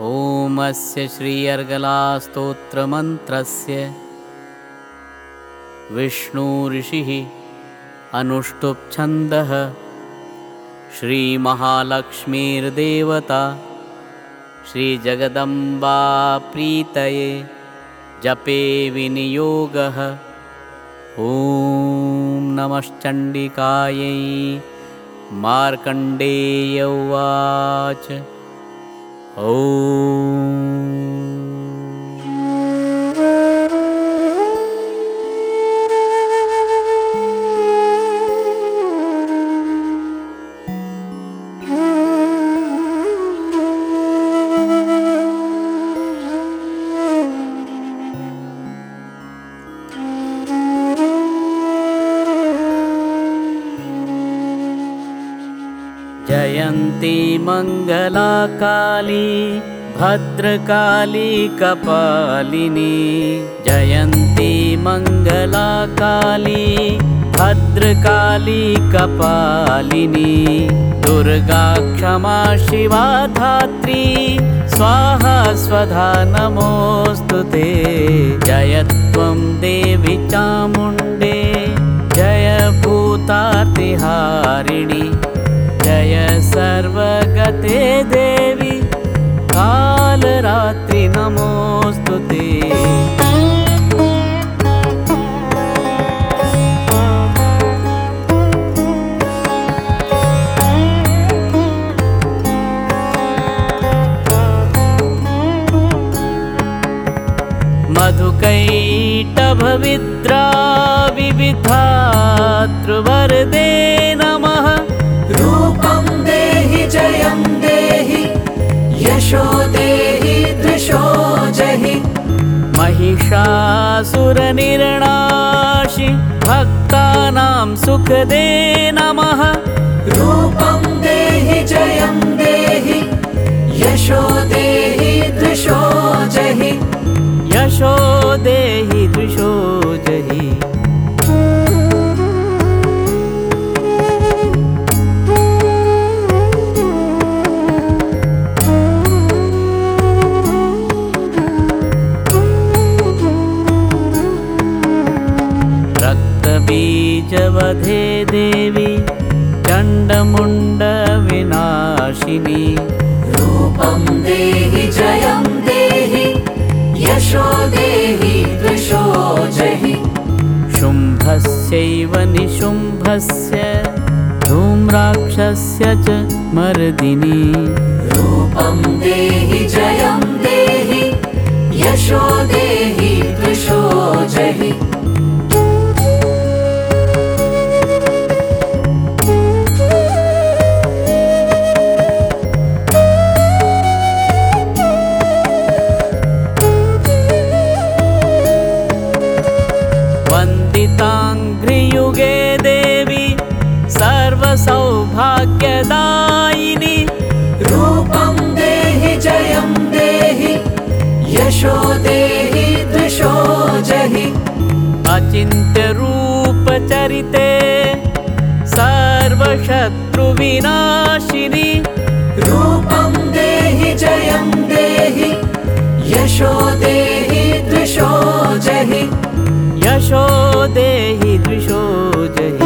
ॐ अस्य श्री अर्गलास्तोत्रमन्त्रस्य विष्णुऋषिः अनुष्टुप् छन्दः श्रीमहालक्ष्मीर्देवता श्रीजगदम्बा प्रीतये जपे विनियोगः। ॐ नमश्चण्डिकायै। मार्कण्डेय उवाच। ॐ जयन्ती मंगला काली भद्रकाली कपालिनी। जयन्ती मंगला काली भद्रकाली कपालिनी। दुर्गा क्षमा शिवा धात्री स्वाहा स्वधा नमोस्तुते। जय त्वं देवी चामुण्डे जय भूतातिहारिणी। जय सर्वगते देवी कालरात्रि नमोस्तुते। मधुकैटभविद्रा विविधातृवरदे नमः। रूपं देहि जयं देहि यशो देहि दृशो जहि। महिषासुरनिर्णाशि भक्तानां सुखदे नमः। रूपं देहि जयं देहि यशो देहि दृशो जहि। यशो देहि दृशो जहि। रक्तबीजवधे देवी चण्डमुण्डविनाशिनी। रूपं देहि जयं देहि यशो देहि दृशो जहि। शुम्भस्यैव निशुम्भस्य धूम्राक्षस्य च मर्दिनी। रूपं देहि जयं देहि यशो देहि दृशो जहि। वन्दिताङ्घ्रियुगे देवी सर्वसौभाग्यदायिनी। रूपं देहि जयं देहि यशो देहि दृशो जहि। अचिन्त्यरूपचरिते सर्वशत्रुविनाशिनी। रूपं देहि जयं देहि यशो देहि दृशो जहि। यशो देहि दृशो जहि।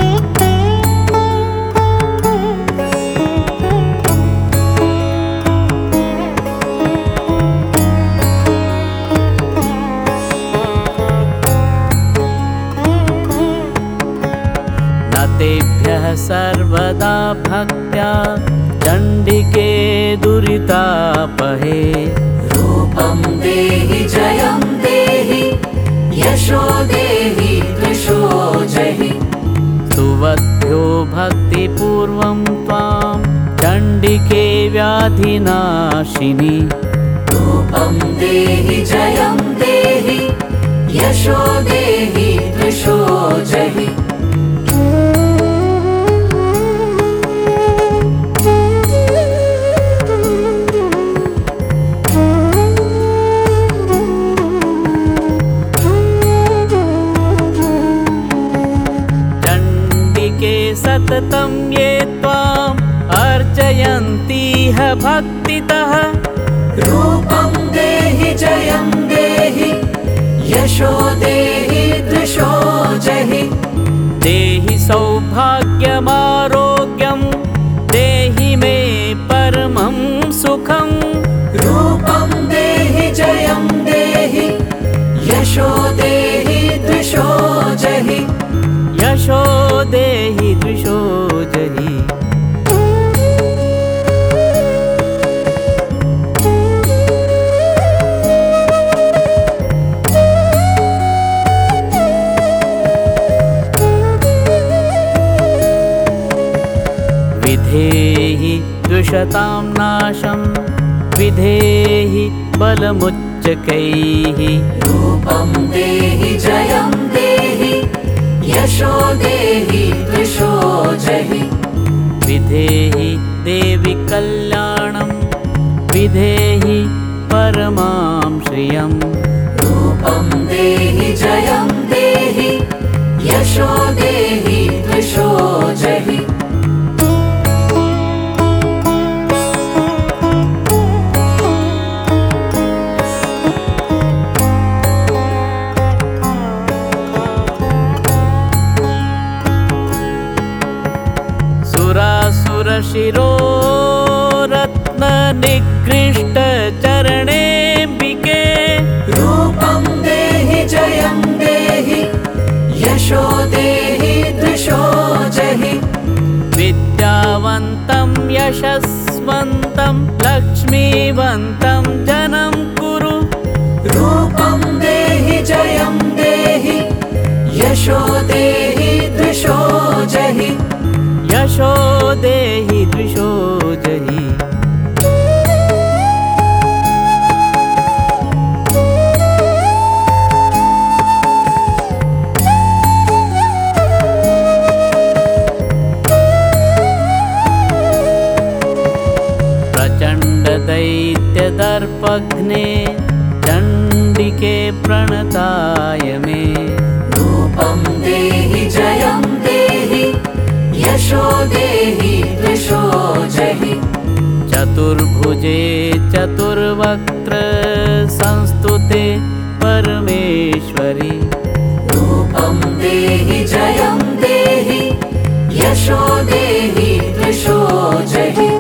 न तेभ्यः सर्वदा भक्त्या चण्डिके दुरितापहे। रूपं देहि जयं देहि यशो देहि दृशो जहि। स्तुवद्भ्यो भक्तिपूर्वं त्वां चण्डिके व्याधिनाशिनी। रूपं देहि जयं देहि यशो देहि दृशो जहि। सततं ये त्वाम् अर्चयन्तीह भक्तितः। रूपं देहि जयं देहि यशो देहि दृशो जहि देहि सौभाग्यमारोग्यं देहि मे परमं सुखं रूपं देहि जयं देहि यशो देहि दृशो जहि यशो देहि दृशो जहि विधेहि द्विषतां नाशं विधेहि बलमुच्चकैः रूपं देहि जयं देहि यशो देहि दृशो जहि विधेहि देवि कल्याणं विधेहि परमां श्रियं रूपं देहि जयं देहि यशो देहि दृशो जहि शिरो रत्ननिकृष्ट चरणेऽम्बिके रूपं देहि जयं देहि यशो देहि दृशो जहि विद्यावन्तं यशस्वन्तं लक्ष्मीवन्तं जनं कुरु रूपं देहि जयं देहि यशो देहि दृशो जहि यशो देहि दृशो जहि प्रचण्डदैत्यदर्पघ्ने चण्डिके प्रणताय मे रूपं देहि जयं देहि यशो देहि दृशो जहि चतुर्भुजे चतुर्वक्त्र संस्तुते परमेश्वरि रूपं देहि जयं देहि यशो देहि दृशो जहि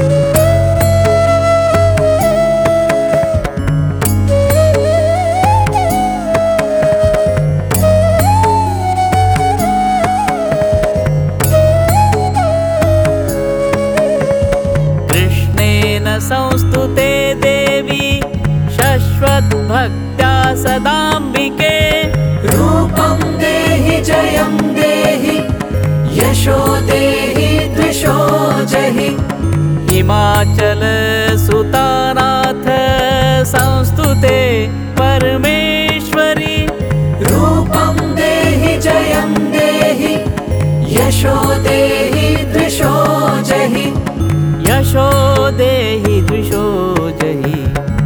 संस्तुते देवी शश्वद्भक्त्या सदाम्बिके रूपं देहि जयं देहि यशो देहि दृशो जहि हिमाचलसुतानाथ संस्तुते परमेश्वरि रूपं देहि जयं देहि यशो देहि दृशो जहि यशो देहि दृशो जहि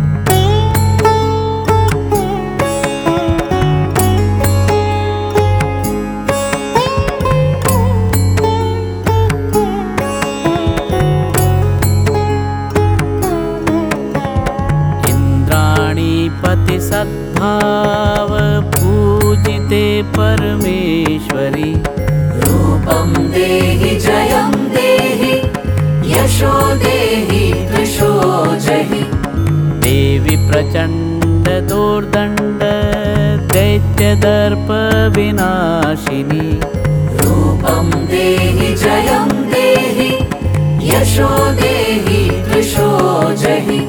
इंद्राणीपति सद्भाव पूजिते परमेश्वरि रूपं देहि जयं देहि यशो देहि दृशो जहि देवी प्रचण्ड दोर्दण्ड दैत्यदर्प विनाशिनी रूपं देहि जयं देहि यशो देहि दृशो जहि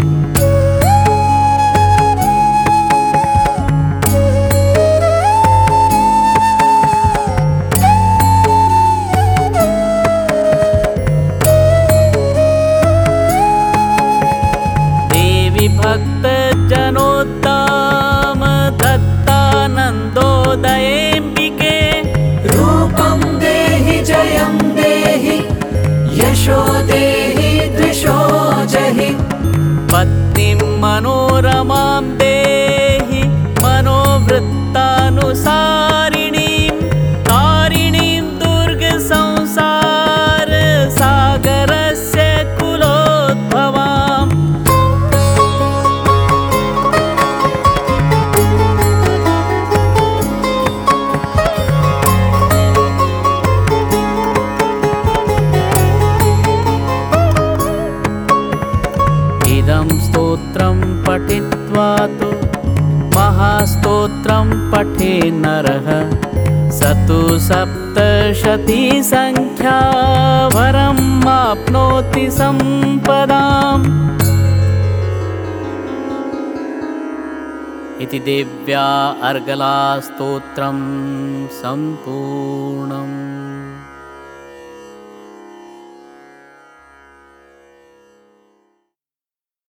भक्त जनोत्तम दत्तानन्दोदयेऽम्बिके रूपं देहि जयं देहि यशो देहि दृशो जहि पत्नीं मनोरमां देहि मनोवृत्तानुसारिणीं तारिणीं दुर्गसंसार सागरस्य कुलोद्भवाम् पठे नरः स तु सप्तशतीसङ्ख्या वरम् आप्नोति सम्पदाम्। इति देव्या अर्गलास्तोत्रं सम्पूर्णम्।